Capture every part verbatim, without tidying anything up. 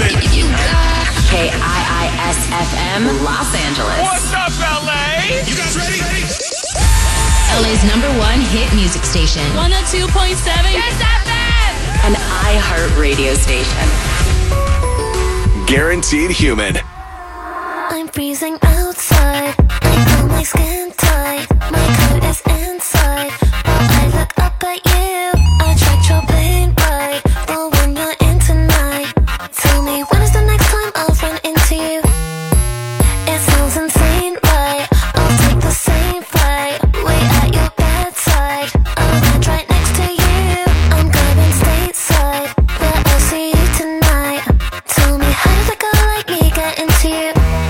Human. You got K I I S F M, Los Angeles. What's up, L A? You guys ready? L A's number one hit music station. one oh two point seven Kiss F M. An iHeart radio station. Guaranteed Human. I'm freezing outside. I feel my skin tight. My coat is inside. While I look up at you, I tracked your plane ride. But when you're in tonight, tell me when is the next time I'll run into you? It sounds insane, right? I'll take the same flight. Wait at your bedside. I'll land right next to you. I'm going stateside, but I'll see you tonight. Tell me how does a girl like me get into you?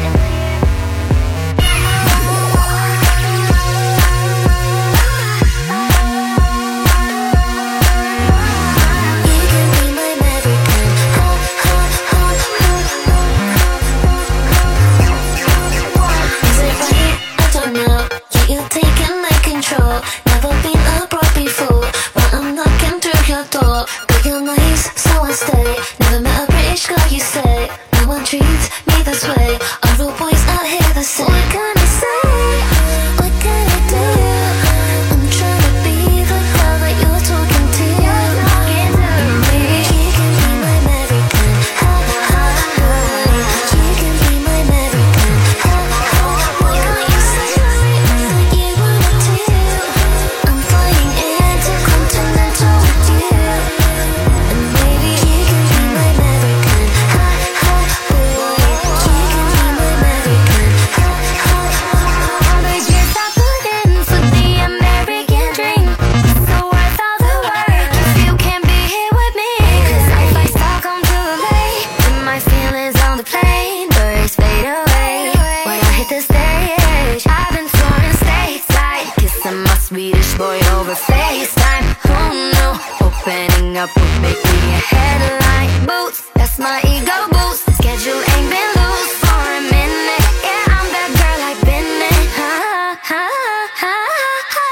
Never been a broke before, but I'm knocking through your door. But you're nice, so I stay. Never met a British girl, you say. No one treats me this way. All the boys out here the same. What can I say? What can I do? I'm trying to be the girl that you're talking to. Maybe she can be my American. Ha ha ha. She can be my American. Ha ha. Why can't you say that you wanna do? I'm flying intercontinental with you, and maybe she can be my American. Ha ha, boy. She can be my American. Ha ha. All the years I put in for the American dream, so worth all the work if you can be here with me. 'Cause if I start come too late, then my feelings on the plane birds fade away. When I hit the stage, I've been touring stateside, kissing my Swedish boy over FaceTime. Oh no, opening up would make me a headline. Boots, that's my ego boost. Schedule ain't been loose for a minute. Yeah, I'm that girl I've been in. Ha ha ha ha.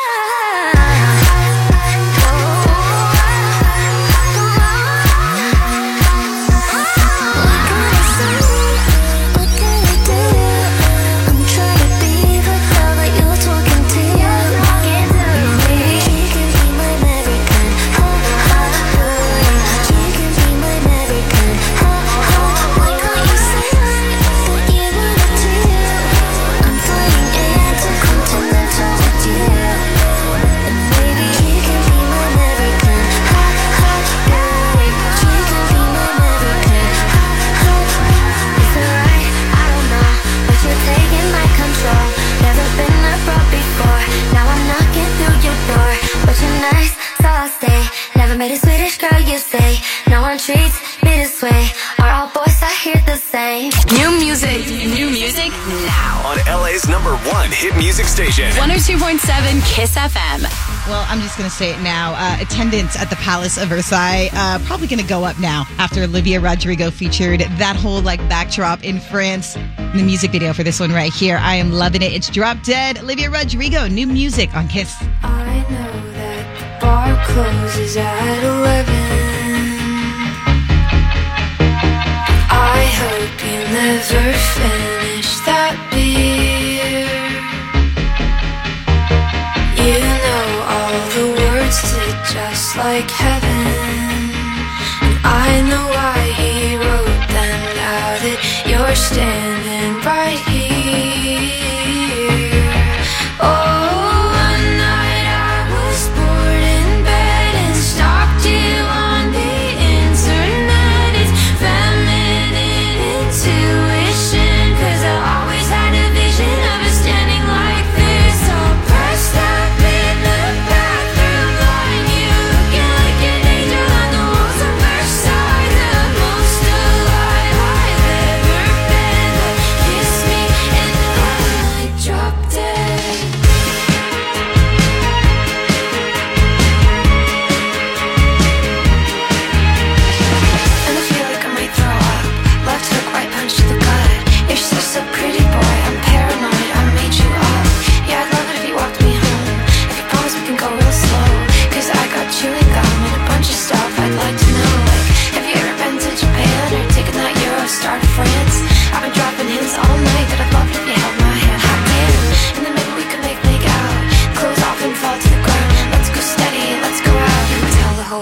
What can I say? What can I do? I'm trying to be the girl that you're talking to. Maybe she can be my American. Ha ha ha. She can be my American. Ha ha. Why can't you say that you wanna do? I'm flying intercontinental with you, and maybe she can be my American. Ha ha. Babe, she can be my American. Ha ha. It's alright, I don't know, but you're taking my control. Never been a pro before, now I'm knocking through your door. But you're nice, so I'll stay. Never met a Swedish girl, you say. No one treats me this way. Are all boys I hear the same? New music. New music now. On L A's number one hit music station. one oh two point seven Kiss F M. Well, I'm just going to say it now. Uh, attendance at the Palace of Versailles uh, probably going to go up now after Olivia Rodrigo featured that whole like backdrop in France. The music video for this one right here. I am loving it. It's Drop Dead. Olivia Rodrigo, new music on Kiss. I know that the bar closes at eleven. I hope you never finish that beer. You know all the words to Just Like Heaven, and I know why he wrote them. Now that you're standing right here. Oh, one night I was bored in bed and stalked you on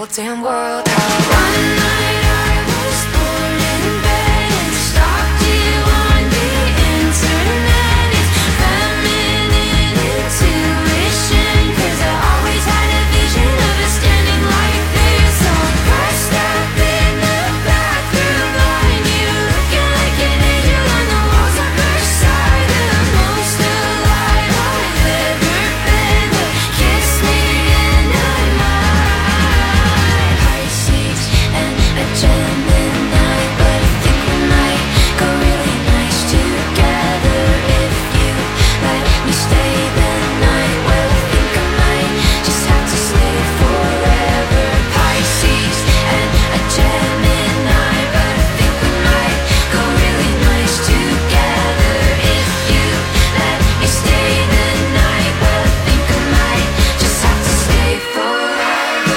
damn world out. One night I was bored in bed and stalked you on the internet. It's feminine intuition, 'cause I always had a vision of us standing like this, all pressed up in the bathroom line. You looking like an angel on the walls of Versailles. The most alive I've ever been, but kiss me and I might. Pisces and a Gemini, but I think we might go really nice together if you let me stay the night. Well, I think I might just have to stay forever. Pisces and a Gemini, but I think we might go really nice together if you let me stay the night. Well, I think I might just have to stay forever.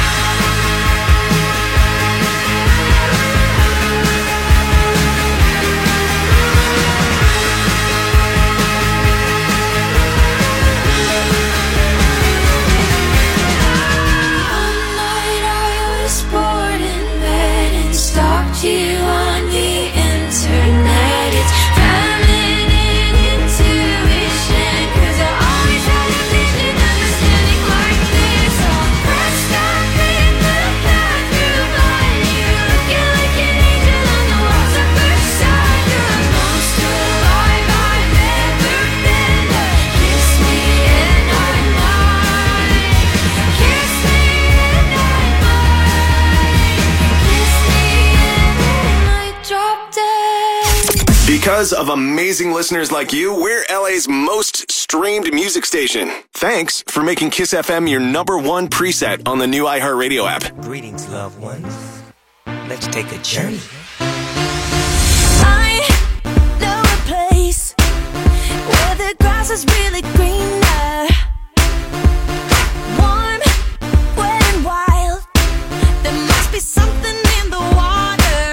One night I was bored in bed and stalked you on the internet. It's feminine intuition, 'cause I always had a vision of us standing like this, all pressed up in the bathroom line. You looking like an angel on the walls of Versailles. You're the most alive I've ever been, but kiss me and I might. Kiss me and I might. Kiss me and I might drop dead. Because of amazing listeners like you, we're L A's most streamed music station. Thanks for making Kiss F M your number one preset on the new iHeartRadio app. Greetings, loved ones. Let's take a journey. I know a place where the grass is really greener. Warm, wet and wild. There must be something in the water.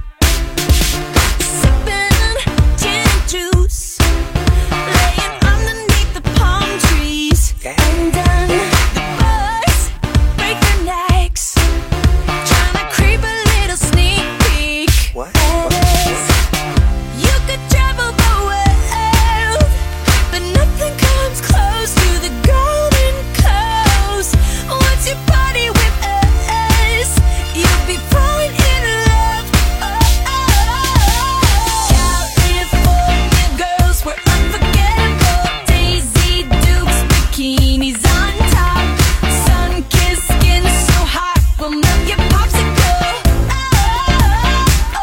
Sipping gin and juice, laying underneath the palm trees. And then the birds break their necks, trying to creep a little sneak peek. What? As you could travel the world, but nothing comes close to the Golden Coast. Once you party with us, you'll be falling in love. Oh, oh. California girls were unforgettable. Daisy Dukes, bikinis on top. Sun-kissed skin so hot, we'll melt your popsicle. Oh, oh,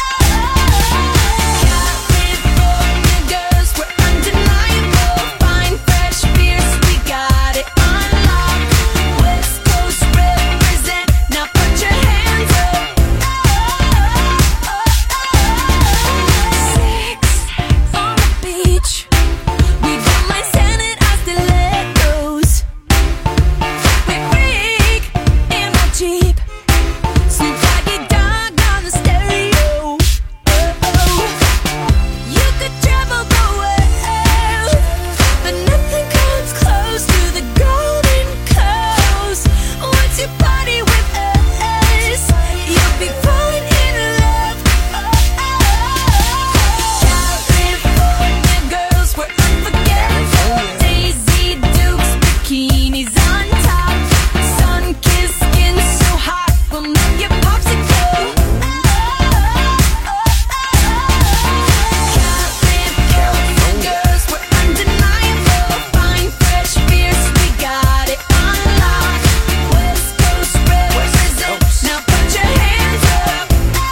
oh. California girls were undeniable. Fine, fresh, fierce, we got it on lock. West Coast represent, now put your hands up. Oh, oh, oh. Sex on the beach, we don't mind standing as stilettos. We freak in my Jeep, Snoop Doggy Dogg on the stereo. Oh, oh. You could travel the world, but nothing comes close to the Golden Coast. Once you party with us, you'll be falling in love. Oh, oh. California girls were unforgettable. Daisy Dukes, bikinis on top. Sun-kissed skin so hot, we'll melt your popsicle. Oh, oh, oh. California girls were undeniable. Fine, fresh, fierce, we got it on lock. West Coast represent, now put your hands up.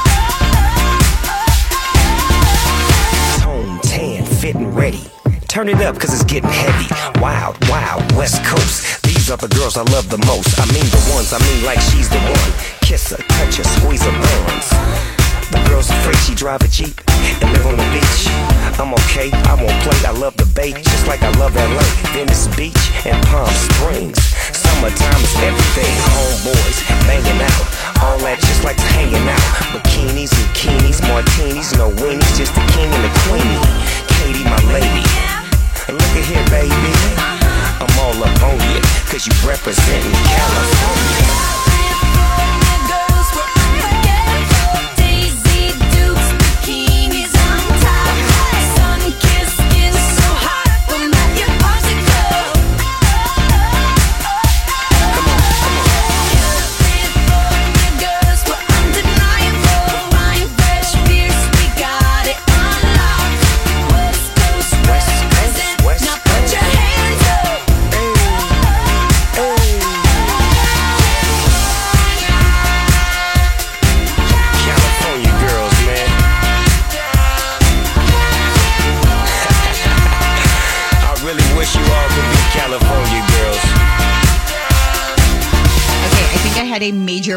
Tone tan, fit and ready. Turn it up, cause it's getting heavy. Wild, wild, West Coast. These are the girls I love the most. I mean the ones, I mean like she's the one. Kiss her, touch her, squeeze her buns. The girl's afraid she drive a Jeep and live on the beach. I'm okay, I won't play, I love the bay, just like I love L A, Venice Beach, and Palm Springs. Summertime is everything, homeboys banging out, all that just like hanging out. Bikinis, bikinis, martinis, no weenies, just the king and the queenie. Katie, my lady, look at here, baby, I'm all up on you, cause you representing California.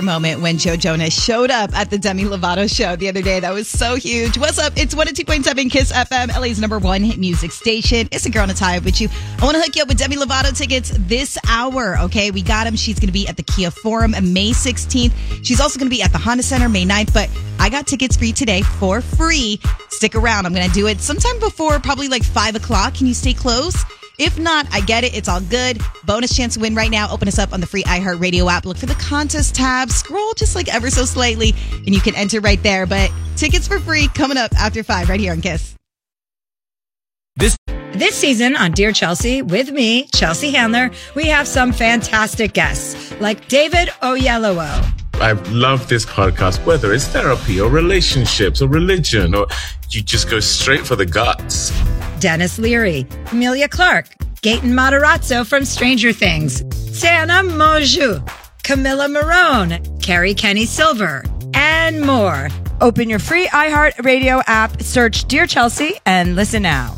tearjerker moment when Joe Jonas showed up at the Demi Lovato show the other day. That was so huge. What's up? It's one oh two point seven Kiss F M, L A's number one hit music station. It's a girl in a tie with you. I want to hook you up with Demi Lovato tickets this hour, okay? We got them. She's going to be at the Kia Forum on May sixteenth. She's also going to be at the Honda Center May ninth, but I got tickets for you today for free. Stick around. I'm going to do it sometime before probably like five o'clock. Can you stay close? If not, I get it. It's all good. Bonus chance to win right now. Open us up on the free iHeartRadio app. Look for the contest tab. Scroll just like ever so slightly, and you can enter right there. But tickets for free coming up after five right here on Kiss. This This season on Dear Chelsea, with me, Chelsea Handler, we have some fantastic guests like David Oyelowo. I love this podcast, whether it's therapy or relationships or religion, or you just go straight for the guts. Dennis Leary, Amelia Clark, Gaten Matarazzo from Stranger Things, Tana Mongeau, Camilla Marone, Carrie Kenny Silver, and more. Open your free iHeartRadio app, search Dear Chelsea, and listen now.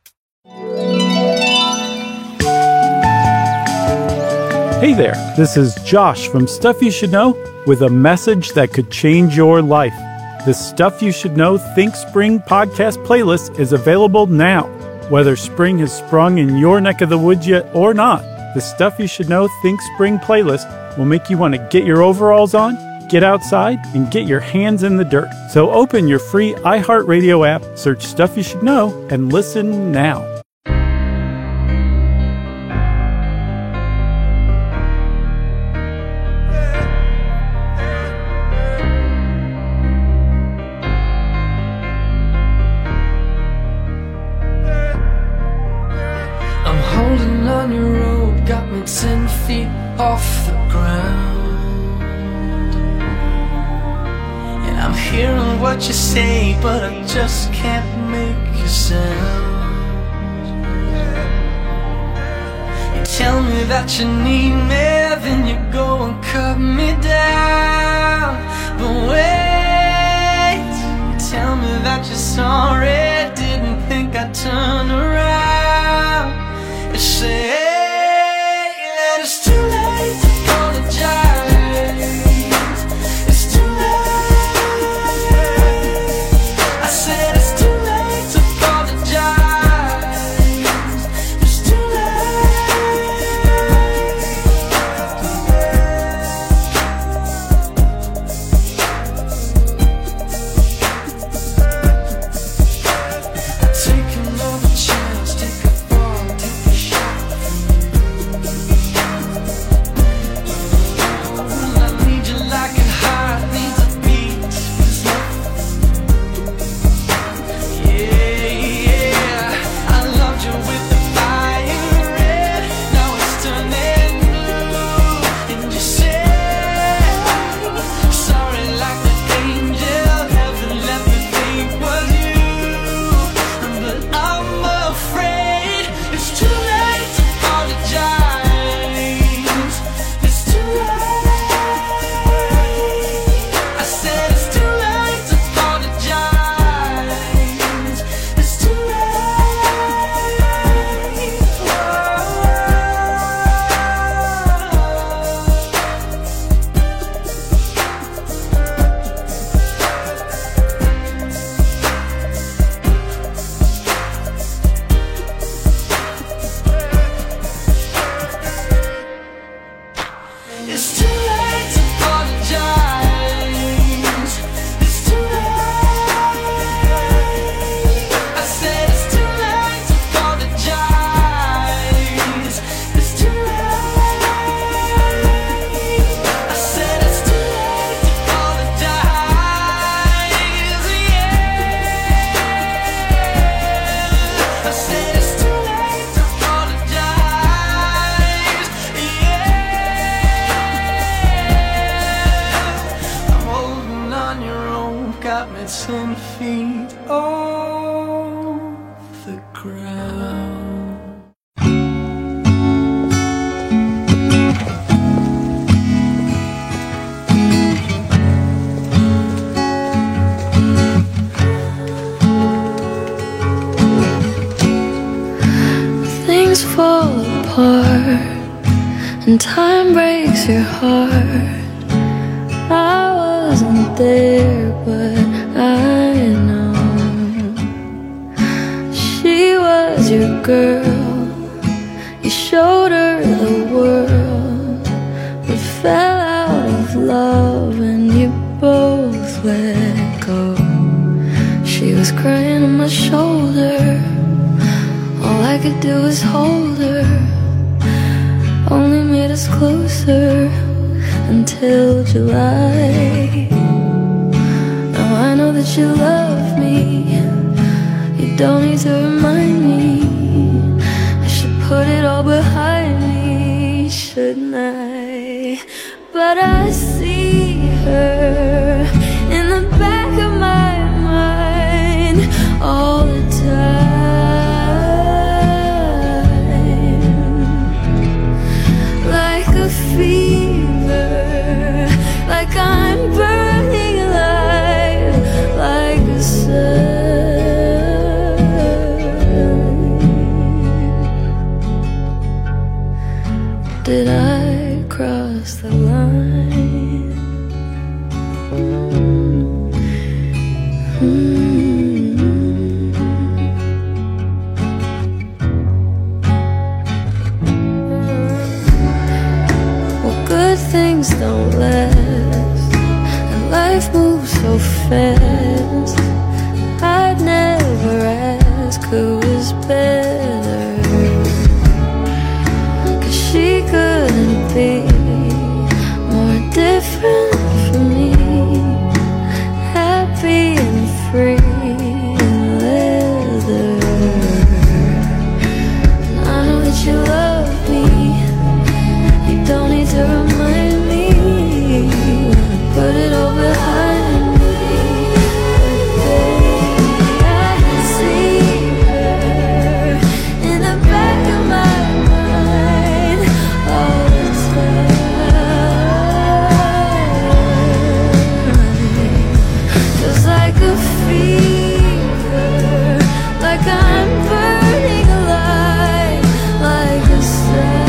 Hey there, this is Josh from Stuff You Should Know with a message that could change your life. The Stuff You Should Know Think Spring podcast playlist is available now. Whether spring has sprung in your neck of the woods yet or not, the Stuff You Should Know Think Spring playlist will make you want to get your overalls on, get outside, and get your hands in the dirt. So open your free iHeartRadio app, search Stuff You Should Know, and listen now. Ten feet off the ground, and I'm hearing what you say, but I just can't make a sound. You tell me that you need me, then you go and cut me down. But wait, you tell me that you're sorry, didn't think I'd turn around. You say it's too late to apologize. It's too late. I said it's too late to apologize. It's too late. Take another chance, take a fall, take a shot. ten feet off the ground. Things fall apart and time breaks your heart. there, but I know she was your girl. You showed her the world, but fell out of love and you both let go. She was crying on my shoulder, all I could do was hold her. Only made us closer until July. Now I know that you love me, you don't need to remind me. I should put it all behind me, shouldn't I? But I see her in the back of my mind all the time. Fever, like I'm burning alive, like a sun. Did I cross the line? Mm-hmm. Things don't last, and life moves so fast. I'd never ask who was better, 'cause she couldn't be more different from me. Happy and free in leather. And I know that you love me, you don't need to remind me. Put it all behind me. Baby, I see her in the back of my mind all the time. Feels like a fever, like I'm burning alive, like a sun.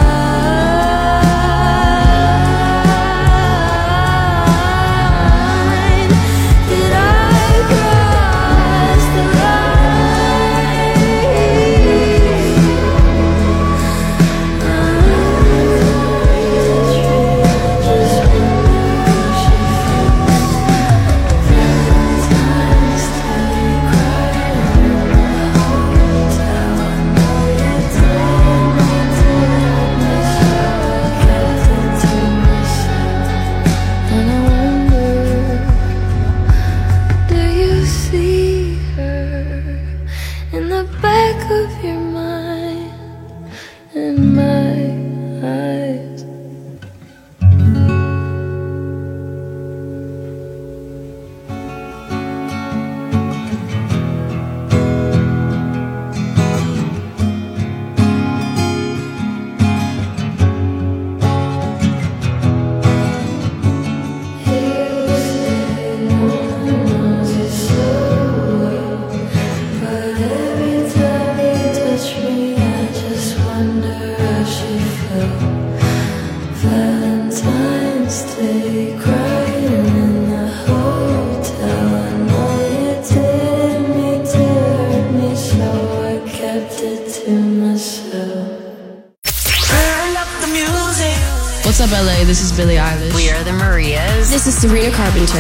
What's up, L A? This is Billie Eilish. We are the Marias. This is Sabrina Carpenter.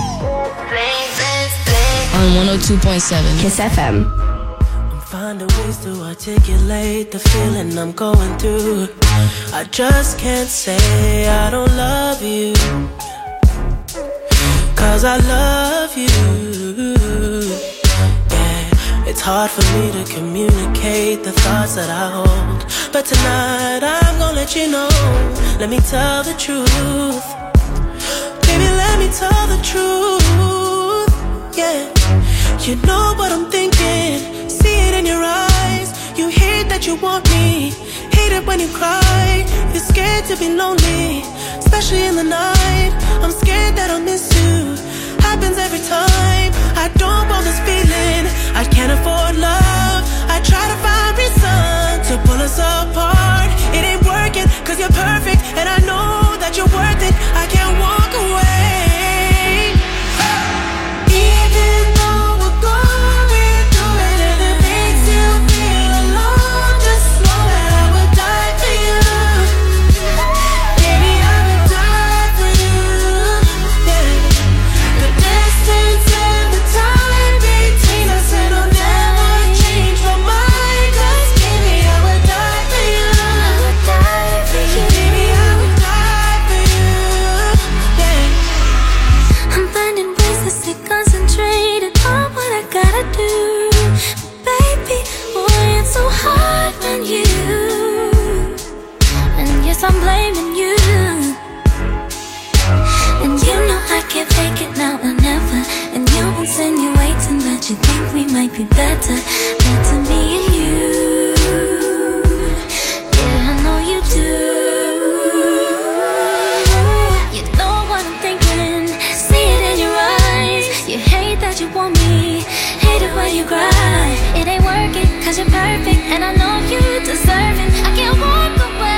On one oh two point seven Kiss F M. I'm finding ways to articulate the feeling I'm going through. I just can't say I don't love you, 'cause I love you. Yeah, it's hard for me to communicate the thoughts that I hold, but tonight I'm gonna let you know. Let me tell the truth, baby, let me tell the truth. Yeah, you know what I'm thinking, see it in your eyes. You hate that you want me, hate it when you cry. You're scared to be lonely, especially in the night. I'm scared that I'll miss you, happens every time. I don't want this feeling, I can't afford love. I try to find reason to pull us apart. It ain't working, 'cause you're perfect, and I know that you're worth it. I can't walk away. be better, better me and you. Yeah, I know you do. You know what I'm thinking, see it in your eyes. You hate that you want me, hate it when you cry. It ain't working, cause you're perfect, and I know you deserve it. I can't walk away.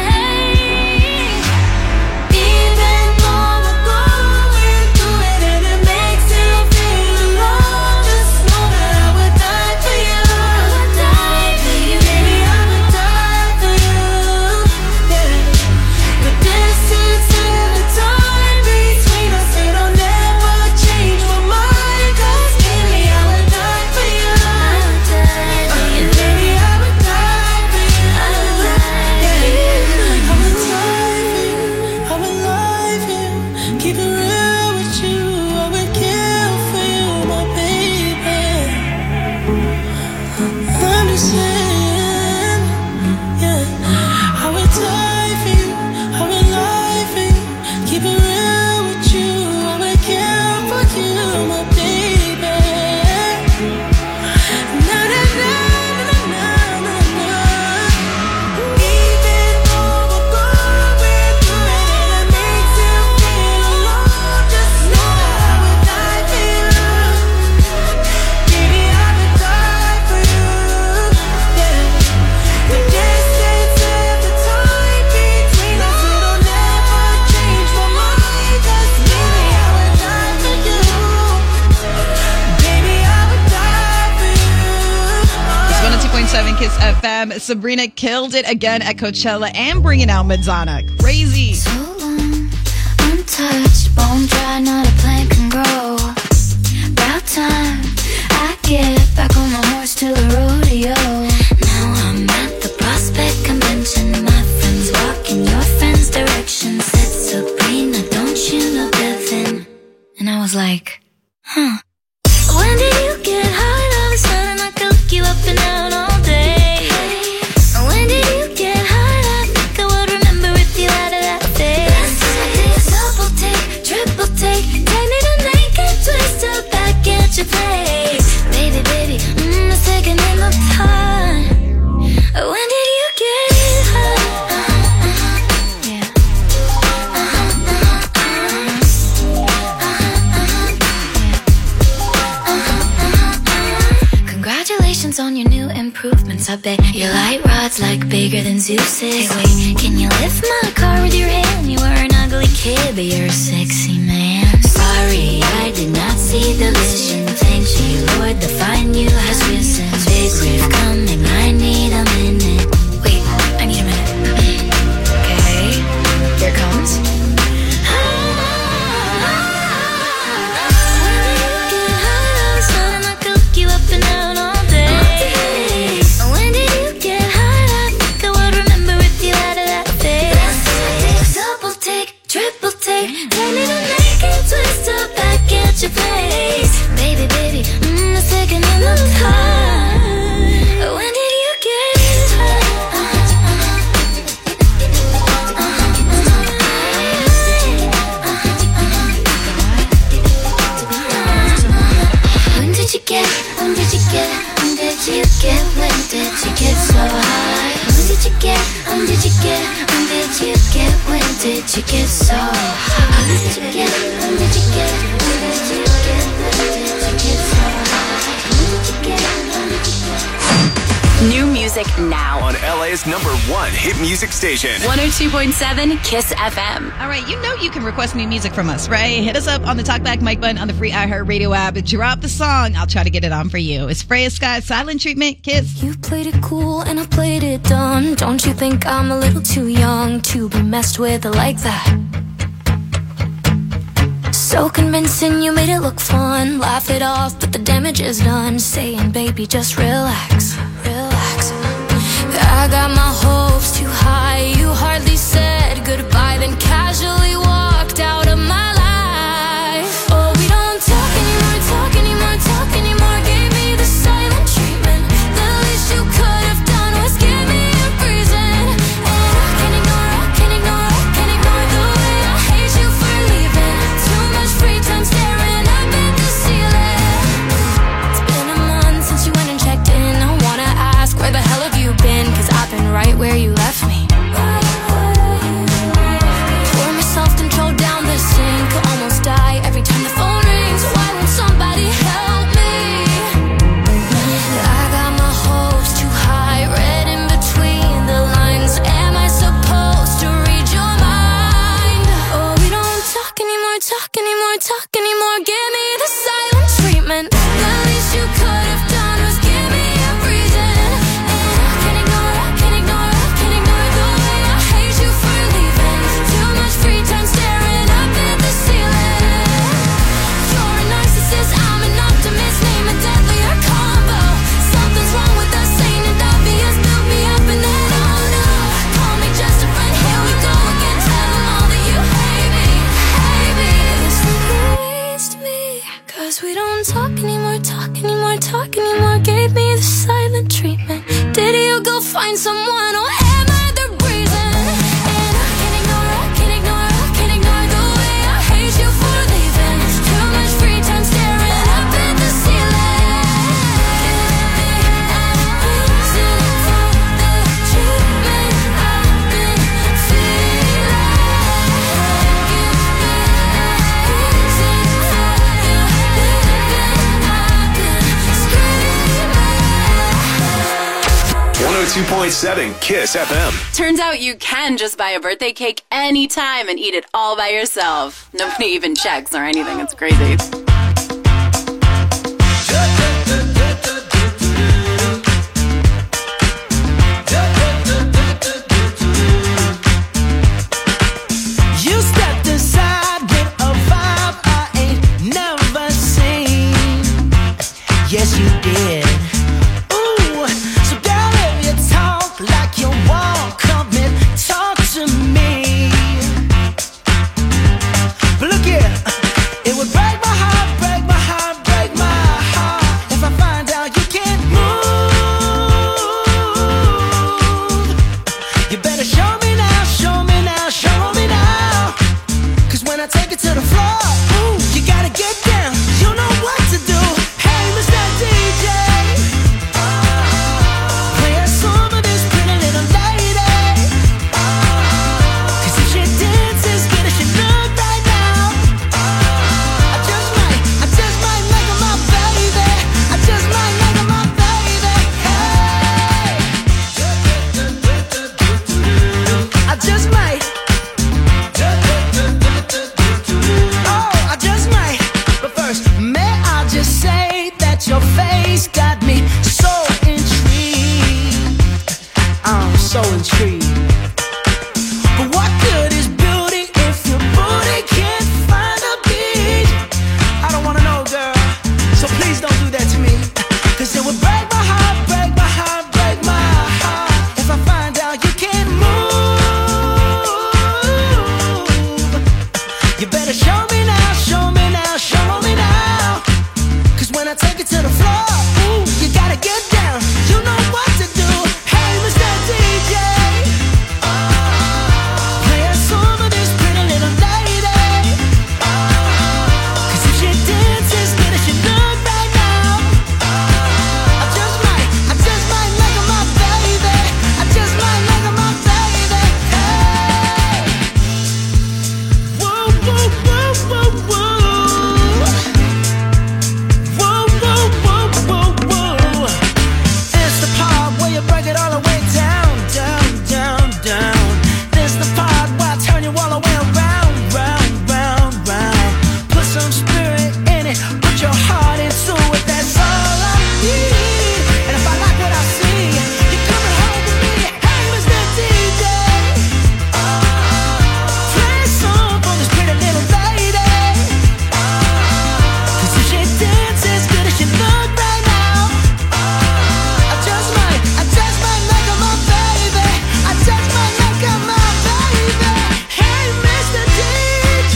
Kiss F M. Sabrina killed it again at Coachella and bringing out Madonna. Crazy. So long, untouched, bone dry, not a plant can grow. About time I get back on my horse to the rodeo. Now I'm at the Prospect Convention. My friends walk in your friend's direction. Said Sabrina, don't you know Devin? And I was like, huh. When did you get high all of a sudden? I could look you up and down all day. When did you get high? I think I would remember if you had that face. Double take, triple take, take me to naked, twist up back at your place. Baby, baby, mm, let's take another time. When did you get high? Uh-huh, yeah. Uh-huh, uh-huh, uh-huh, yeah. Congratulations on your new improvements. I bet your light rod's like bigger than Zeus's. Hey, wait, can you lift my car with your hand? You were an ugly kid, but you're a sexy man. Sorry, I did not see the vision. Thank you, Lord, the fine you has risen. Big riff coming, I need a minute. Wait, I need a minute. Okay, here it comes. Your face, baby, baby, mm, let's take another time. When did you get high? When did you get, when did you get, when did you get, when did you get so high? When did you get, when did you get, when did you get, when did you get so high? When did you get, when did you get, when did you get, when did you get so high? When did you get, when did you get? New music now on L A's number one hit music station. one oh two point seven Kiss F M. All right, you know you can request new music from us, right? Hit us up on the Talkback mic button on the free iHeartRadio app. Drop the song. I'll try to get it on for you. It's Freya Scott, Silent Treatment, Kiss. You played it cool and I played it dumb. Don't you think I'm a little too young to be messed with like that? So convincing, you made it look fun. Laugh it off, but the damage is done. Saying, baby, just relax, relax. I got my hopes too high. You hardly said goodbye, then casually walked out of my life. Oh, we don't talk anymore, talk anymore, talk anymore. Gave me the silent treatment. The least you could have done was give me a reason. And I can't ignore, I can't ignore, I can't ignore the way I hate you for leaving. Too much free time staring up at the ceiling. It's been a month since talk anymore, gave me the silent treatment. Did you go find someone, or am I the reason? And I can't ignore, I can't ignore, I can't ignore the way I hate you for leaving. Too much free time staring up at the ceiling. Give me a reason for the treatment I've been feeling. Give me a reason for the living I've been screaming. one oh two point seven Kiss F M. Turns out you can just buy a birthday cake anytime and eat it all by yourself. Nobody even checks or anything. It's crazy. You stepped inside with a vibe I ain't never seen. Yes, you did. Ooh, so girl, if you talk like you walk, come and talk to me. But look here, it would break my heart, break my heart, break my heart if I find out you can't move. You better show me now, show me now, show me now. Cause when I take it to the floor, ooh, you gotta get down. You know what to do. Hey, Mister D J, play a song of this pretty little lady. Cause if she dances good as she look right now, I just might, I just might make her my baby. I just might make her my baby. Hey, I just might. Oh, I just might. But first, may I just say that your face got me so intrigued. I'm so intrigued. But what good is beauty if your booty can't find a beat? I don't wanna know, girl. So please don't do that to me. Cause it would break my heart, break my heart, break my heart if I find out you can't move. You better show me now, show me now, show me now. Cause when I take it to the floor, ooh, you gotta get down. You know what to do. Hey, Mister D J, play a song of this pretty little lady. Cause if she dances good as she look right now, I just might, I just might make her my baby. I just might make her my baby. Hey, whoa, whoa, whoa, whoa, whoa. Whoa, whoa, whoa, whoa, whoa. It's the part where you break it all the way down, down, down, down. This the part where I turn you all the way around, round, round, round. Put some spirit in it, put your heart into it. That's all I need. And if I like what I see, you're coming home with me. Hey, Mister D J, play a song for this pretty little lady. Cause if she dances good as she look right now, I just might, I just might make her my baby. I just might make her my baby. Hey, Mister D J,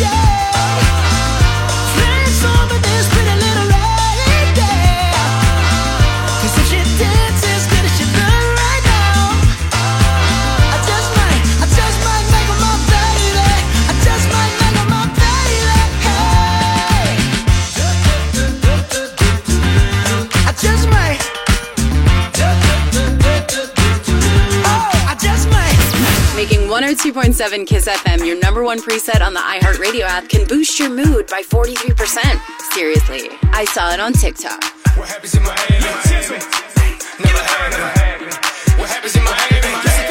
play a song for this pretty little lady. Cause if she dances good as she look right now, I just might, I just might make her my baby. I just might make her my baby. Hey, I just might. Oh, I just might. Making one oh two point seven Kiss F M your number one preset on the iHeartRadio app can boost your mood by forty-three percent. Seriously, I saw it on TikTok. What happens in Miami? Never had it. What happens in Miami?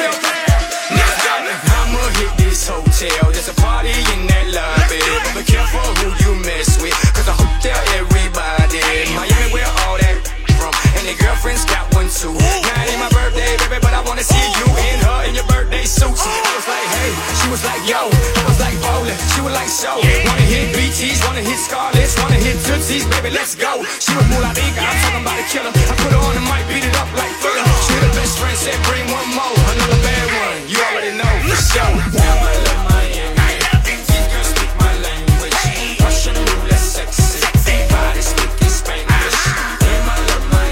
I'ma hit this hotel. There's a party in that lobby. But be careful who you mess with, cause I hope they're everybody. Miami, where all that from? And your girlfriend's got one too. Now it ain't my birthday, baby, but I wanna see you in her in your birthday suit. I was like, hey, she was like, yo. I was like, bowling. She was like, so. Wanna hit B Ts, wanna hit Scarlett's, wanna hit Tootsies, baby, let's go. She was more like Ika, I'm talking about a killer. I put her on the mic, beat it up like Thriller. She the best friend, said bring one more. Another bad one, you already know, for sure. Now I love Miami. These girls speak my language. Russian roulette sexy. Body speaking Spanish. Damn, I love Miami.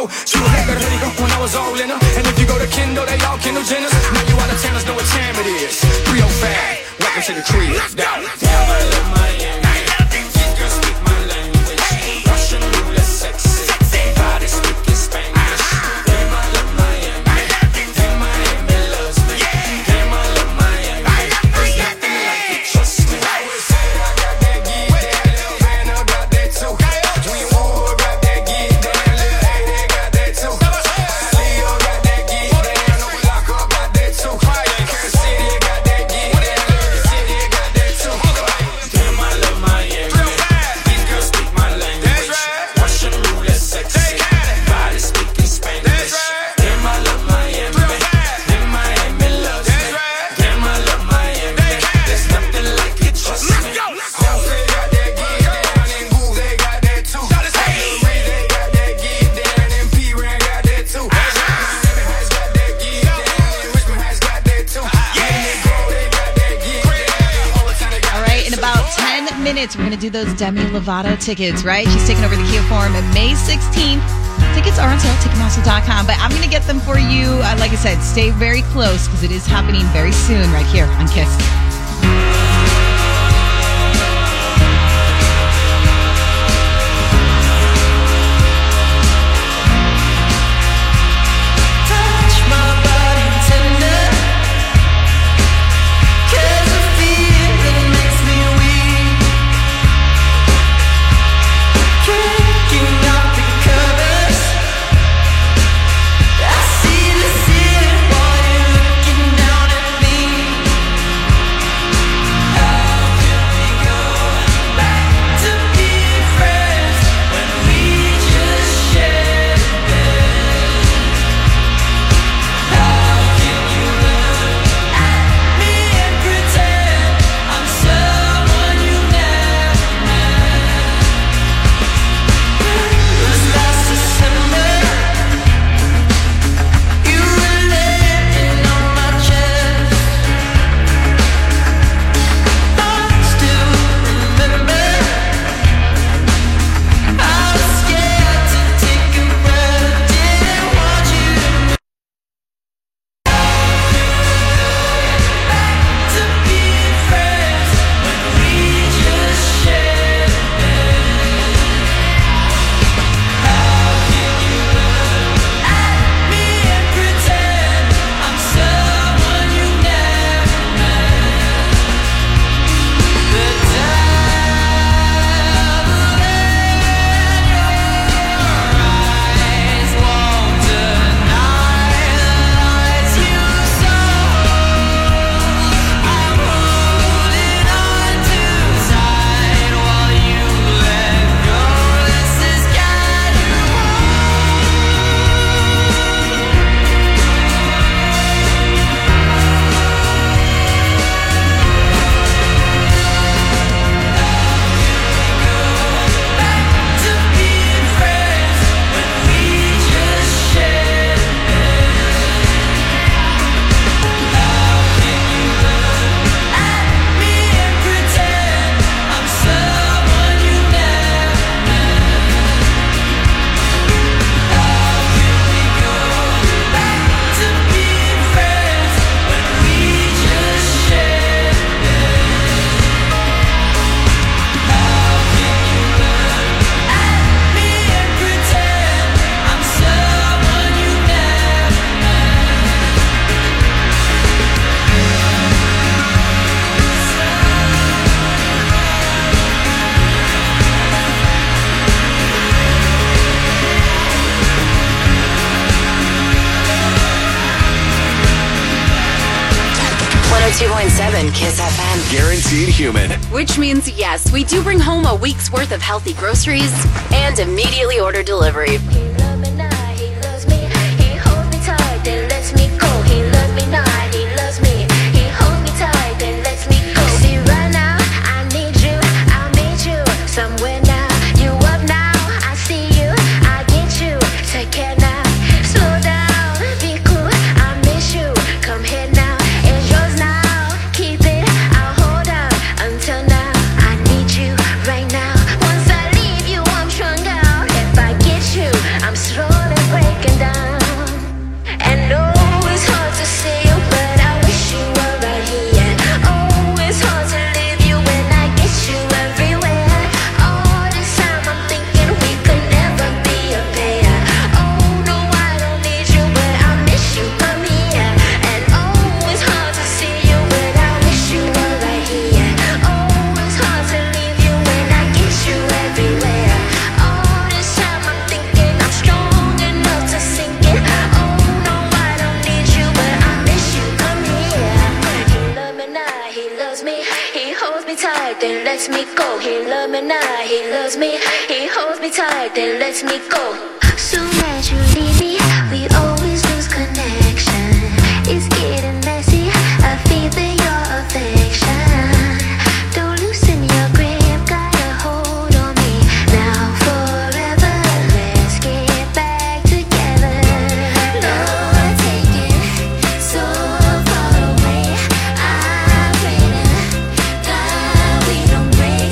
know you had that ready when I was all in her. And if you go to Kendall, they all Kendall Jenners. Now you out of towners know what time it is. three oh five, welcome to the crib. Down, down, I love Miami. These girls speak my language. Russian roulette, sexy. Body speaking Spanish. Damn, I love Miami. Damn, Miami loves me. Damn, I love Miami. There's nothing like it, trust me. I always say I got that geek, that little man, I got that too. Twin War got that geek, that little A, they got that too. Leo got that geek, that no lock up got that too. Kansas City got that geek, that little city got that too. Damn, I love Miami. These girls speak my language. Russian roulette, sexy. Body speaking Spanish. Damn, I love Miami. Damn, Miami loves me. Damn, I love Miami. There's nothing like it, trust me. Jose got that geek, down in Goo, they got that too. Ray, they got that geek, down in P-Ran got that too. Miami has got that geek, down in Richmond has got that too. Yeah, they got that geek, down all the time they got. All right, in about ten minutes, we're going to do those Demi Lovato tickets, right? She's taking over the Kia Forum on May sixteenth. Tickets are on sale at Ticketmaster dot com, but I'm going to get them for you. Uh, like I said, stay very close because it is happening very soon right here on Kiss. Touch my body tender, 'cause the feeling makes me weak. Kicking out the covers, I see the city while you're looking down at me. How can we go back to being friends when we just shared a bed? How can you look at me and pretend I'm someone you never met? It was last December, you were laying on my chest. I still remember, I was scared to take a breath, didn't want you to know. To being friends when we just shared a bed. How can you look at me and pretend I'm someone you never met? The devil in your eyes won't deny the lies you sold. I'm holding on too tight while you let go. This is back to being friends when we just shared a bed. How can you look at me and pretend I'm someone you never met? How can we go back to being friends when we just shared a bed? How can you look at me and pretend I'm someone you never one oh two point seven Kiss F M. Guaranteed human. Which means, yes, we do bring home a week's worth of healthy groceries and immediately order delivery. He loves me now, he loves me. He holds me tight, then lets me go. He loves me now, he loves me. He holds me tight, then lets me go. See right now, I need you, I need you somewhere now. You up now, I see you, I get you. Take care now, slow down, be cool. I miss you, come here now. It's yours now, keep it. I'll hold out until now. I need you right now. Once I leave you, I'm strung out. If I get you, lets me go. He loves me now, he loves me. He holds me tight, then lets me go. Soon as you leave me, we always lose connection. It's getting messy, I feel that your affection. Don't loosen your grip, got a hold on me. Now forever, let's get back together. Lord, take it so far away. I pray to God we don't break.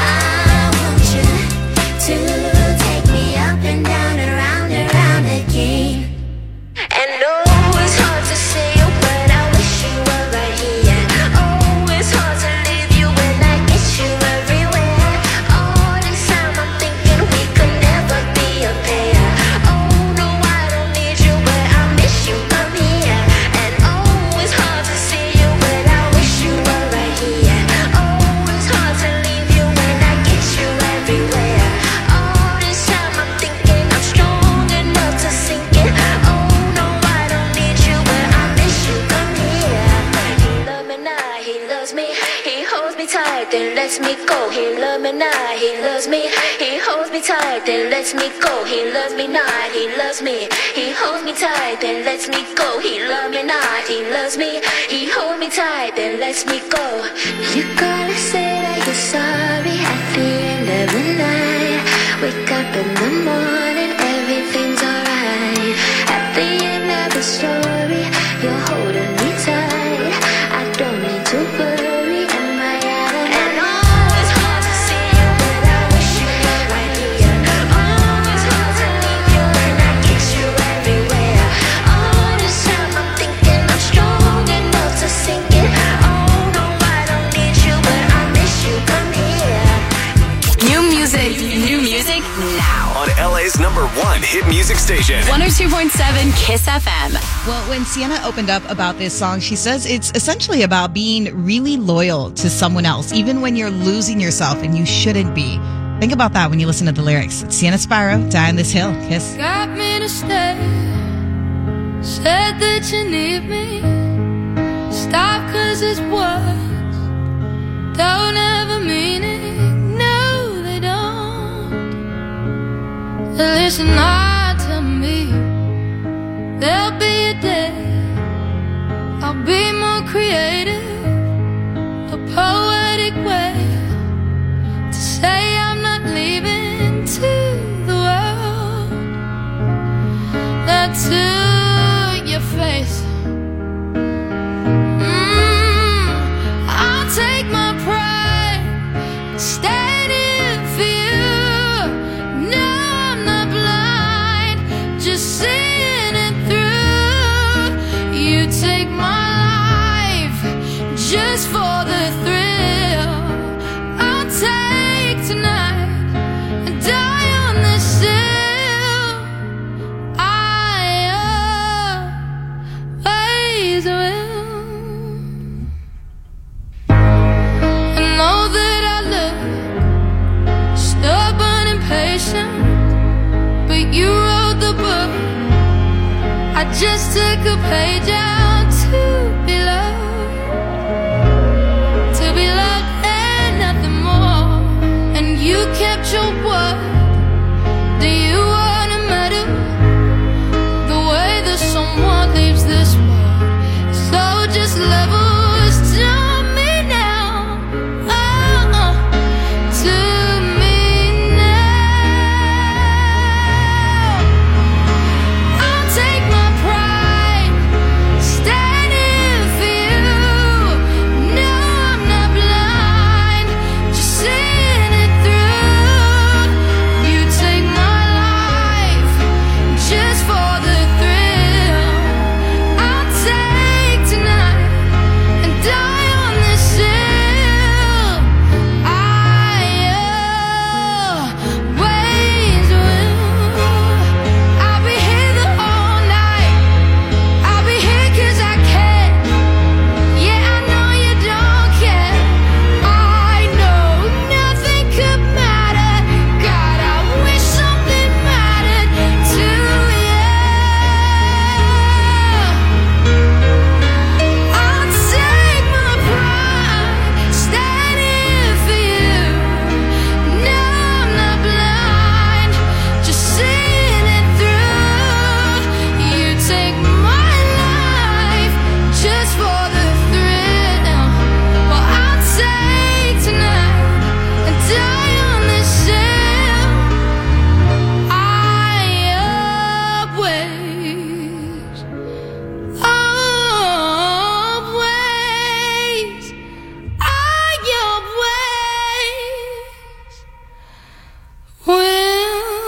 I want you to take me up and down and round and round again. And oh, it's hard to say, but I wish you were right here. Oh, it's hard to leave you when I get you everywhere. All this time I'm thinking we could never be a pair. Oh no, I don't need you, but I miss you, come here. And oh, it's hard to see you, but I wish you were right here. Oh, it's hard to leave you when I get you everywhere. All this time I'm thinking I'm strong enough to sink it. Oh no, I don't need you, but I miss you, come here. He loves me now, he loves me. He holds me tight, then lets me go. He loves me now, he loves me. He holds me tight, then lets me go. He loves me now, he loves me. He holds me tight, then lets me go. He loves me now, he loves me. He holds me tight, then lets me go. You gotta say that you're sorry at the end of the night. Wake up in the morning, everything's alright. At the end of the story, you're holding me tight. I don't need to worry, am I out of and oh, it's hard to see you, but I wish you were right here. Oh, it's hard to leave you when I get you everywhere. All this time I'm thinking I'm strong enough to sink it. Oh no, I don't need you, but I miss you, come here. New music, new music now. On L A's number one hit music station. one oh two point seven Kiss F M. Well, when Sienna opened up about this song, she says it's essentially about being really loyal to someone else, even when you're losing yourself and you shouldn't be. Think about that when you listen to the lyrics. It's Sienna Spyro, Die on This Hill. Kiss. Got me to stay. Said that you need me. Stop cause it's words don't ever mean it. No, they don't. Listen hard to me. There'll be a day I'll be more creative, a poetic way to say I'm not leaving to the world. Not to your face. Mm, I'll take my pride, stand in for you. No, I'm not blind, just seeing it through. You take my life just for the thrill. I'll take tonight and die on this hill. I always will. I know that I look stubborn and patient, but you wrote the book. I just took a page out to be loved, to be loved and nothing more. And you kept your word. Do you want to matter the way that someone leaves this world? So just levels to me now, oh, oh, to me now. I'll take my pride, stand in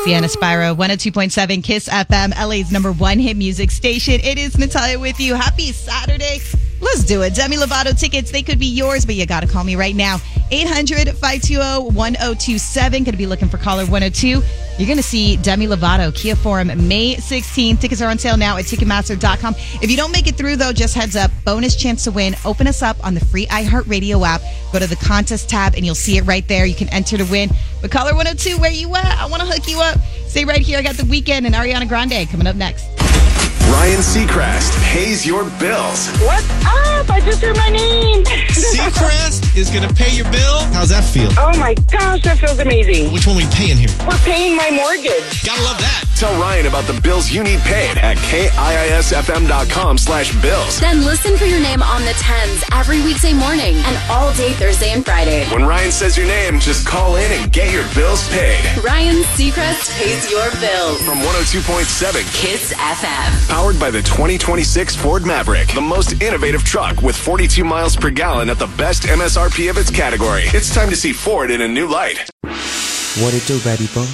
Sienna Spyro, one oh two point seven Kiss F M, L A's number one hit music station. It is Natalia with you. Happy Saturday. Let's do it. Demi Lovato tickets, they could be yours, but you got to call me right now. eight hundred, five two zero, one zero two seven. Going to be looking for caller one oh two. You're going to see Demi Lovato, Kia Forum, May sixteenth. Tickets are on sale now at Ticketmaster dot com. If you don't make it through, though, just heads up. Bonus chance to win. Open us up on the free iHeartRadio app. Go to the contest tab, and you'll see it right there. You can enter to win. But caller one oh two, where you at? I want to hook you up. Stay right here. I got The Weeknd and Ariana Grande coming up next. Ryan Seacrest pays your bills. What's up? I just heard my name. Seacrest is going to pay your bill. How's that feel? Oh my gosh, that feels amazing. Which one are we paying here? We're paying my mortgage. Gotta love that. Tell Ryan about the bills you need paid at K I I S F M dot com slash bills. Then listen for your name on the tens every weekday morning and all day Thursday and Friday. When Ryan says your name, just call in and get your bills paid. Ryan Seacrest pays your bills. From one oh two point seven Kiss F M. Powered by the twenty twenty-six Ford Maverick, the most innovative truck with forty-two miles per gallon at the best M S R P of its category. It's time to see Ford in a new light. What it do, baby boy?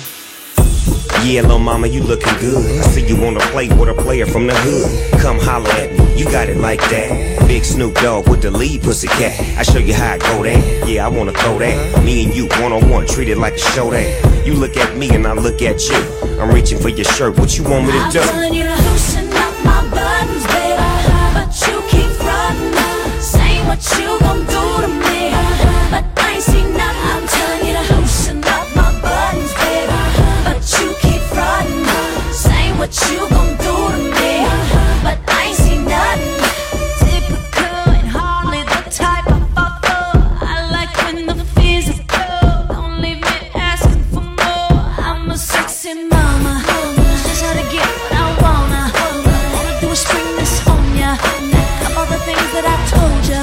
Yeah, little mama, you looking good. I see you wanna play with a player from the hood. Come holler at me, you got it like that. Big Snoop Dogg with the lead pussycat. I show you how I go there. Yeah, I wanna throw that. Me and you one-on-one, treat it like a show that. You look at me and I look at you. I'm reaching for your shirt, what you want me to do? I'm telling you to loosen up my buttons, baby, but you keep frontin', saying what you gon' do to me, but I ain't seen nothing. I'm telling you to loosen up my buttons, baby, but you keep frontin', saying what you gon' do to me, but I ain't seen nothing. Typical and hardly the type I fall for. I like when the physical don't leave me asking for more. I'm a sexy mama, just how to get what I wanna. All I do is spring this on ya. Come all the things that I told ya.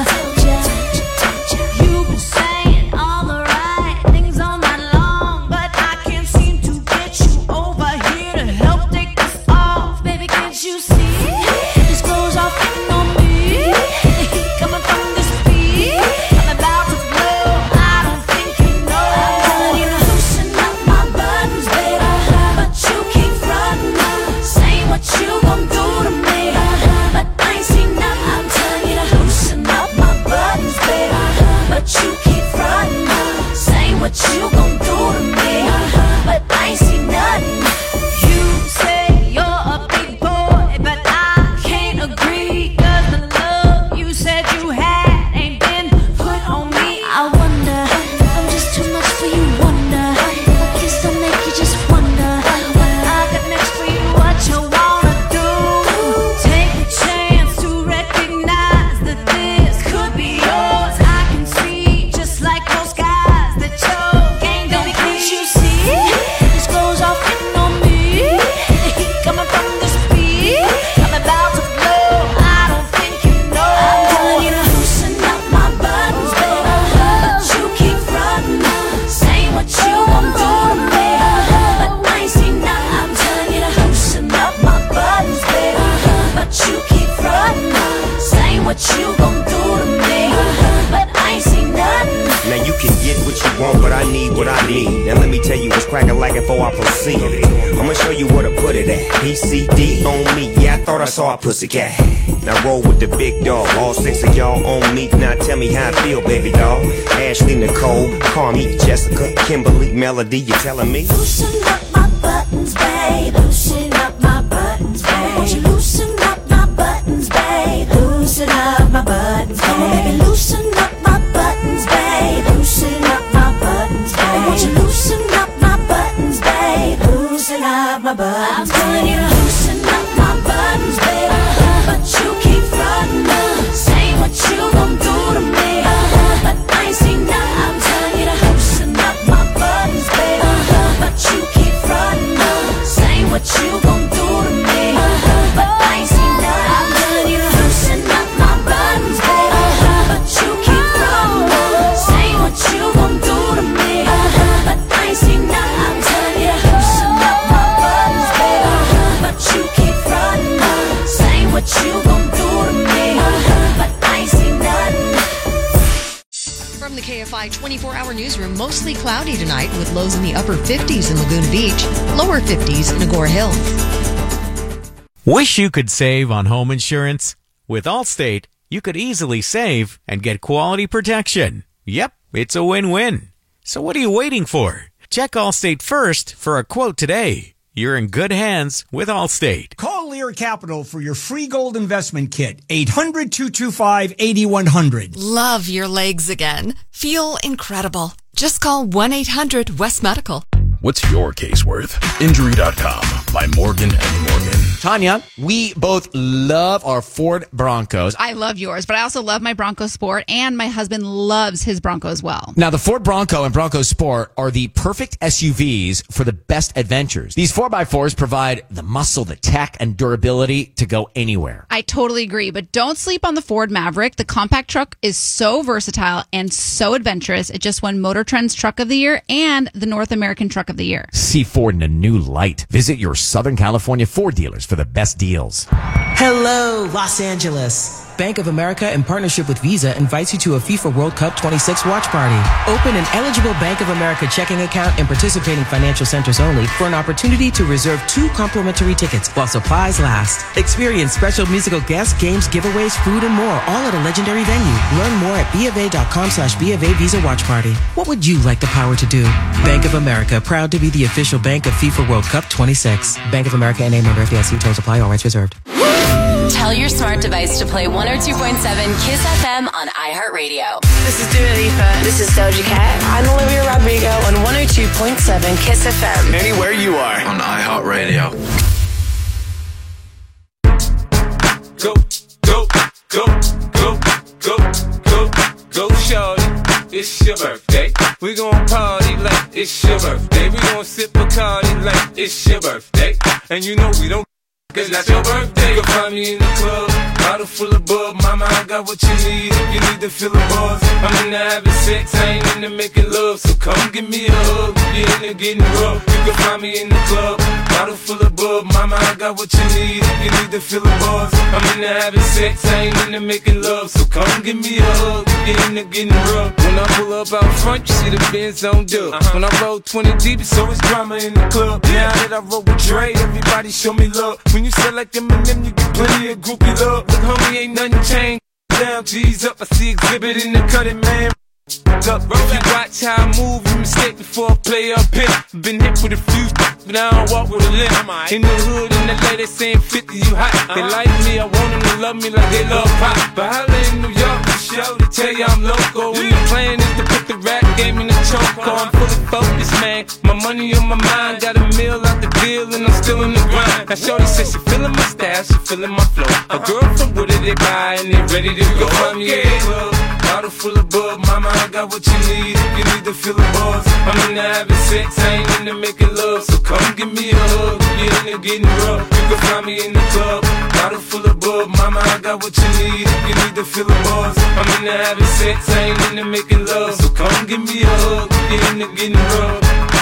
You've been saying all the right things all night long, but I can't seem to get you over here to help take this off. Baby, can't you see? This clothes are fitting on me. The heat coming from this beat. I'm about to blow. I don't think you know. I'm telling you to loosen up my buttons, baby, but you keep frontin', saying what you gon' do to me, but I ain't seen nothing. I'm telling you to loosen up my buttons, baby, but you keep frontin', saying what you gon' do to me, but I ain't seen nothing. You say you're a big boy, but I can't agree, 'cause the love you said you had ain't been put on me. I wonder if I'm just too much for you, wonder if a kiss don't make you just wonder what I got next for you, what you wanna do. Take a chance to recognize that this could be yours. I can see just like those guys that your game don't. Can't you see? This clothes are fitting on me. The heat coming from this beat. I'm about to blow. I don't think you know. I'm telling you to loosen up my buttons, baby, but you keep frontin', saying what you gon' do to me, but I ain't seen nothing. I'm telling you to loosen up my buttons, baby, but you keep frontin', saying what you gon' do to me, but I ain't seen nothing. Now you can get what you want, but I need what I need. Now let me tell you what's cracking like before I proceed. I'ma show you where to put it at. P C D on me, yeah, I thought I saw a pussycat. Now roll with the big dog, all six of y'all on me. Now tell me how I feel, baby doll. Ashley, Nicole, Carmi, Jessica, Kimberly, Melody, you telling me? Loosen up my buttons, babe. Loosen up my buttons, babe. Won't you loosen up my buttons, babe? Loosen up my buttons, babe. Come on, baby, loosen up my buttons, babe. Loosen up my buttons, babe. Won't you loosen up my buttons, babe? Loosen up my buttons. I'm telling you to loosen up my buttons, babe, but you keep frontin', saying what you gon' do to me, but I ain't seen nothing. I'm telling you to loosen up my buttons, babe, but you keep frontin', saying what you gon' do to me, but I ain't seen nothing. I'm telling you to loosen up my buttons, babe, but you keep frontin', saying what you gon' do to me, but I ain't seen nothing. I'm telling you to loosen up my buttons, babe, but you keep frontin', saying what you gon' do to me, but I ain't seen nothing. From the K K F I twenty-four hour newsroom, mostly cloudy tonight with lows in the upper fifties in Laguna Beach, lower fifties in Agora Hills. Wish you could save on home insurance? With Allstate, you could easily save and get quality protection. Yep, it's a win-win. So what are you waiting for? Check Allstate first for a quote today. You're in good hands with Allstate. Call Lear Capital for your free gold investment kit. eight hundred, two two five, eight one zero zero. Love your legs again. Feel incredible. Just call one eight hundred West Medical. What's your case worth? Injury dot com by Morgan and Morgan. Tanya, we both love our Ford Broncos. I love yours, but I also love my Bronco Sport, and my husband loves his Bronco as well. Now, the Ford Bronco and Bronco Sport are the perfect S U Vs for the best adventures. These four by fours provide the muscle, the tech, and durability to go anywhere. I totally agree, but don't sleep on the Ford Maverick. The compact truck is so versatile and so adventurous. It just won Motor Trend's Truck of the Year and the North American Truck of the Year. See Ford in a new light. Visit your Southern California Ford dealers for the best deals. Hello, Los Angeles. Bank of America, in partnership with Visa, invites you to a FIFA World Cup twenty-six watch party. Open an eligible Bank of America checking account in participating financial centers only for an opportunity to reserve two complimentary tickets while supplies last. Experience special musical guests, games, giveaways, food, and more, all at a legendary venue. Learn more at BofA.com slash BofA Visa Watch Party. What would you like the power to do? Bank of America, proud to be the official bank of FIFA World Cup twenty-six. Bank of America N A member F D I C. Terms apply. All rights reserved. Tell your smart device to play one oh two point seven Kiss F M on iHeartRadio. This is Dua Lipa. This is Doja Cat. I'm Olivia Rodrigo on one oh two point seven Kiss F M. Anywhere you are on iHeartRadio. Go, go, go, go, go, go, go, shorty. It's your birthday. We gon' party like it's your birthday. We gon' sip Bacardi like it's your birthday. And you know we don't, cause that's your birthday. You'll find me in the club, bottle full of bub. Mama, I got what you need if you need to feel the buzz. I'm into having sex, I ain't into making love. So come give me a hug, you're into getting rough. You can find me in the club, bottle full of bub. Mama, I got what you need if you need to feel the buzz. I'm into having sex, I ain't into making love. So come give me a hug, you're into getting rough. When I pull up out front, you see the Benz on dub. Uh-huh. When I roll twenty deep, it's always drama in the club. Now that I roll with Dre, everybody show me love. When you sell like Eminem, you get plenty of groupie love. Look, homie, ain't nothing changed. Down, G's up, I see exhibit in the cutting, man. Up, if you watch how I move, you mistake before I play up here. Been hit with a few, but I don't walk with a limp. In the hood, in the lady saying fifty, you hot. They like me, I want them to love me like they love pop. But holla in New York, the show, they tell you I'm loco. When the plan is to put the rap game in the choke. I'm fully focused, man. My money on my mind, got a meal out the deal, and I'm still in the grind. Now shorty says she feeling my style, she feeling my flow. A girl from Wooded, they buy, and they ready to go. Find me at the club, bottle full of bub. Mama, I got what you need if you need to feel the buzz. I'm into having sex, I ain't into making love. So come give me a hug, you're into getting rough. You can find me in the club, bottle full of bub. Mama, I got what you need if you need to feel the buzz. I'm into having sex, I ain't into making love. So come give me a hug, you're into getting rough.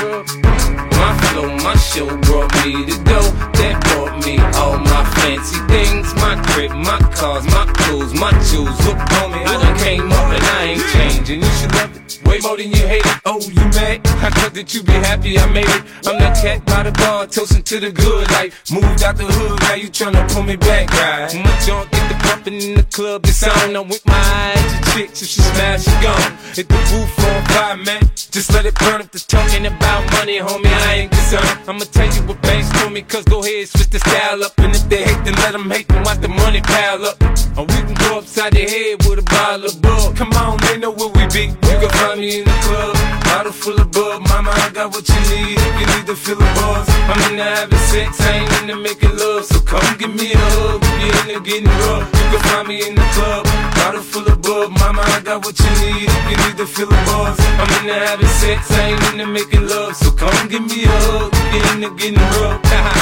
My flow, my show brought me to go. That brought me all my fancy things. My crib, my cars, my clothes, my jewels. Look on me, I done came up and I ain't changing. You should love it way more than you hate it. Oh, you mad? I thought that you be happy I made it. I'm that cat by the bar, toasting to the good life. Moved out the hood, now you tryna pull me back, right? My junk get the bumping in the club, it's on. I'm with my eyes to chicks, if she smash, she gone. Hit the roof on fire, man. Just let it burn if the talking about money, homie, I ain't concerned. I'ma tell you what banks told me, cause go ahead, switch the style up. And if they hate, then let them hate, then watch the money pile up. Or we can go upside their head with a bottle of bug. Come on, they know where we be. You can find me in the club, bottle full of bug. Mama, I got what you need if you need to feel the buzz. I'm into having sex, I ain't into making love. So come give me a hug, you're into getting rough. You can find me in the club, bottle full of bug. Mama, I got what you need if you need to feel the buzz. I'm into having sex, I ain't into making love. So come give me a hug, you're into getting rough.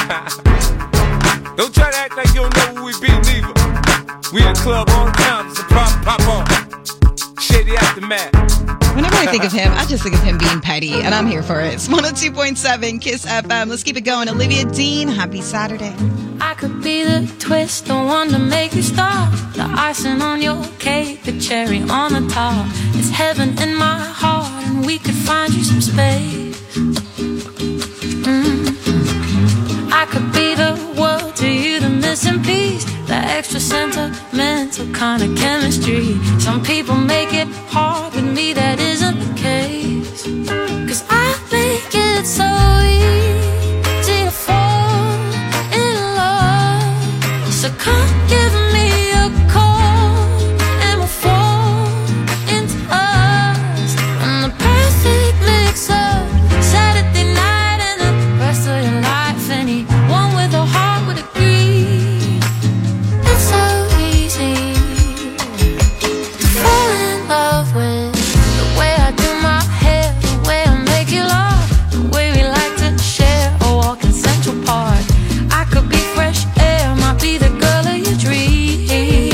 Don't try to act like you don't know who we be, neither. We in the club all the time, it's a pop, pop on. Shady Aftermath. Whenever I think of him, I just think of him being petty, and I'm here for it. It's one oh two point seven Kiss F M. Let's keep it going. Olivia Dean, happy Saturday. I could be the twist, the one to make you stop, the icing on your cake, the cherry on the top. It's heaven in my heart, and we could find you some space. Mm-hmm. I could be the world to you, the missing piece, the extra sentimental kind of chemistry. Some people make it hard, with me that isn't the case. Cause I make it so easy to fall in love. So come give me a call and we'll fall into us. I'm the perfect mix up Saturday night and the rest of your life. Anyone with a heart would agree. It's so easy to fall in love with the way I do my hair, the way I make you laugh, the way we like to share a walk in Central Park. I could be fresh air, might be the girl of your dreams.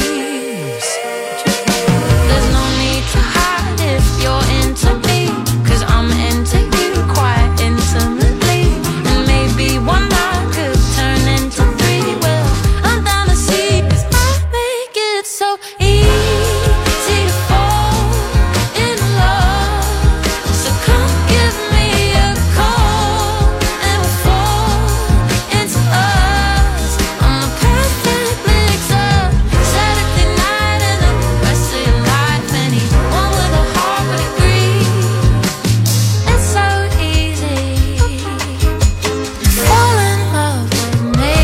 There's no need to hide if you're into me, cause I'm into you quite intimately. And maybe one night could turn into three. Well, I'm down to see, cause I make it so easy to fall in love. So come give me a call and we'll fall into us. I'm the perfect mix up Saturday night and the rest of your life. Anyone with a heart would agree. It's so easy to fall in love with me.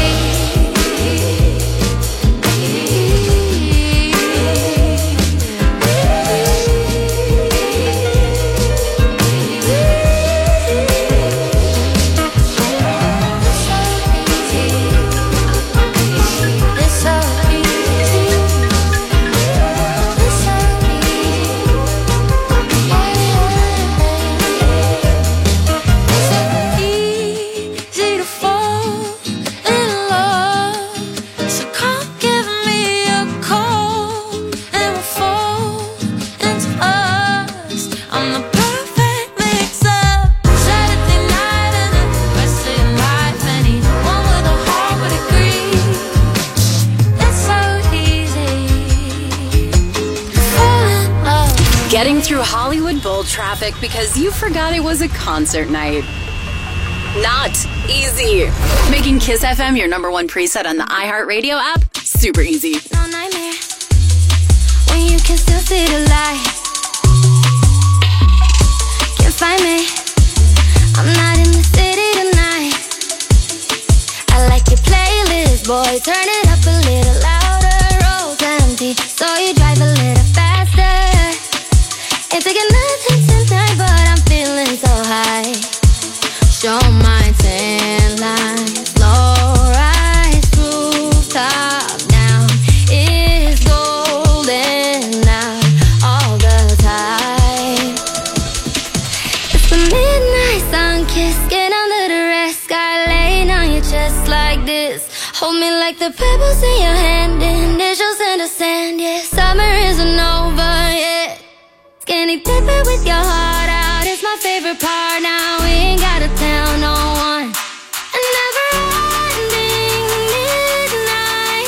It's so easy. It's so easy to fall in love. So come give me a call and we'll fall into us. I'm the perfect mix up Saturday night and the rest of your life. Anyone with a heart would agree. It's so easy to fall in love. Getting through Hollywood Bowl traffic because you forgot it was a concert night. Not easy. Making Kiss F M your number one preset on the iHeartRadio app, super easy. No nightmare when you can still see the light. Can't find me, I'm not in the city tonight. I like your playlist, boy, turn it up a little louder. Roads empty, so you drive a little faster. Ain't taking nothing tonight, but I'm feeling so high. Show my tan lines, low rise, rooftop now is golden out all the time. It's the midnight sun kiss, get under the red sky, laying on your chest like this. Hold me like the pebbles in your hand, initials in the sand, yeah. Summer isn't over yet. Skinny dipping with your heart out is my favorite part. Now we ain't gotta tell no one. A never-ending midnight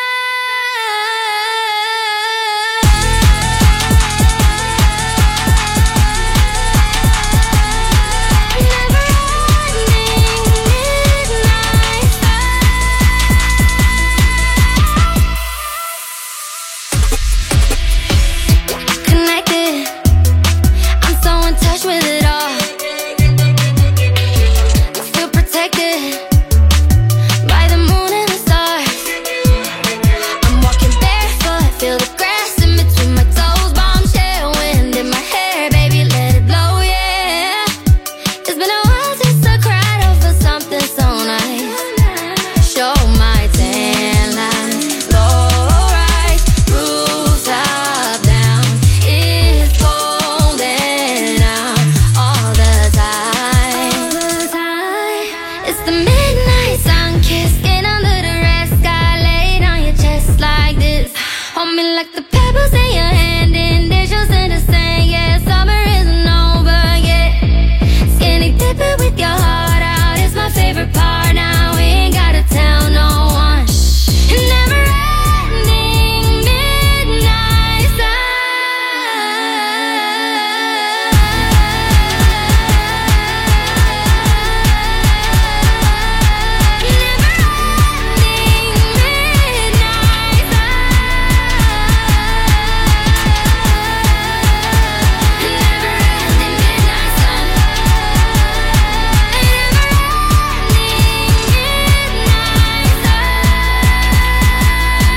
connected. I'm so in touch with it all. Feel protected by the moon and the stars. I'm walking barefoot, feel the grass in between my toes. Bombshell wind in my hair, baby, let it blow, yeah. It's been a while since I cried over something so nice. Show my tan lines, low rise, rooftop down. It's golden out all the time. It's the midnight sun kiss, get under the red sky, laid on your chest like this. Hold me like the pebbles in your hand, initials in the sand, yeah. Summer favorite part now.